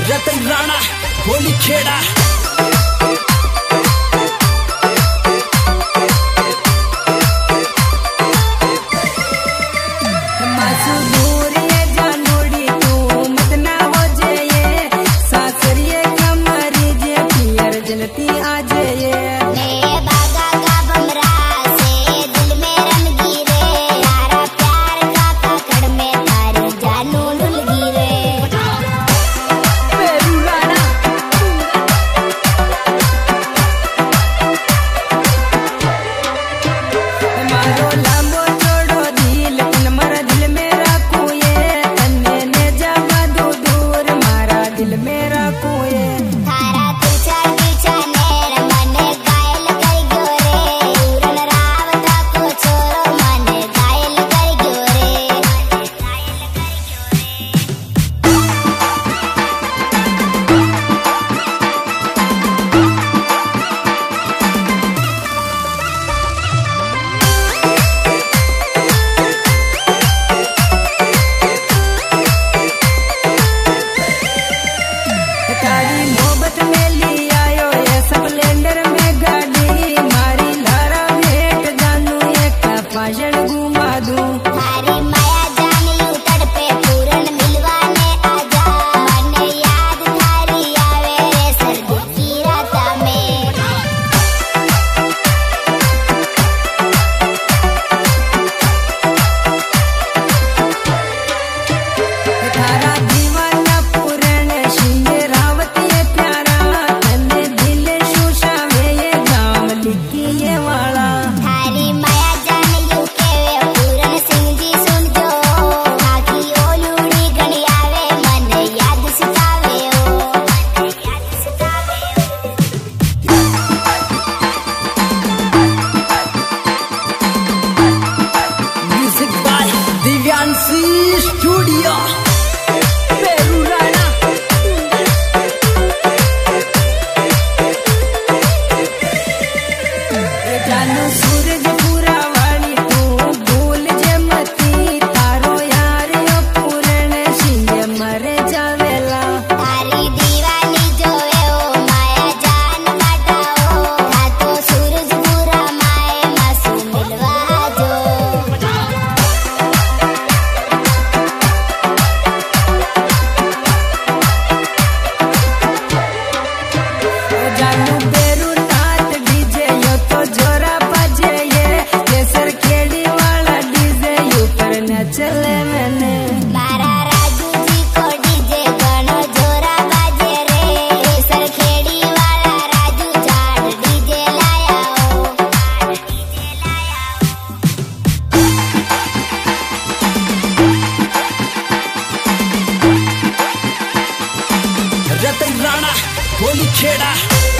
रतन Rana Holi Kheda. Studio Janu Suraj पूरा वाली तू भूल जे मती तारो यार यो पूरण सिंह मरे जावेला तारी दीवानी जोवे ओ माया जान बाटाओ था तो सूरज पूरा माए मासू मिलवा जो जानू बेरू नाथ डीजे यो तो जोरा बजे ये केसर खेड़ी वाला डीजे यू पर न चले मैंने मारा राजू जी को डीजे गणो जोरा बाजे रे केसर खेड़ी वाला राजू चाड़ डीजे लाया रतन राणा होली खेड़ा।